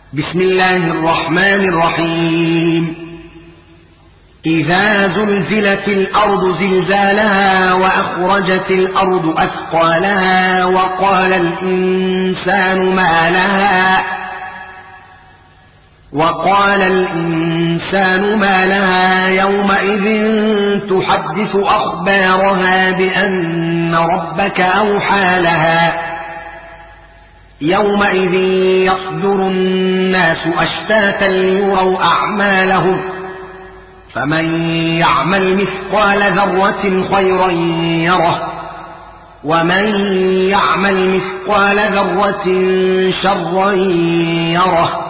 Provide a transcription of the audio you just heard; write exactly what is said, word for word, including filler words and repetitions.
بسم الله الرحمن الرحيم إذا زلزلت الأرض زلزالها وأخرجت الأرض أثقالها وقال الإنسان ما لها وقال الإنسان ما لها يومئذ تحدث أخبارها بأن ربك أوحى لها يومئذ يصدر الناس أشتاتا ليروا أعمالهم فمن يعمل مثقال ذرة خيرا يره ومن يعمل مثقال ذرة شرا يره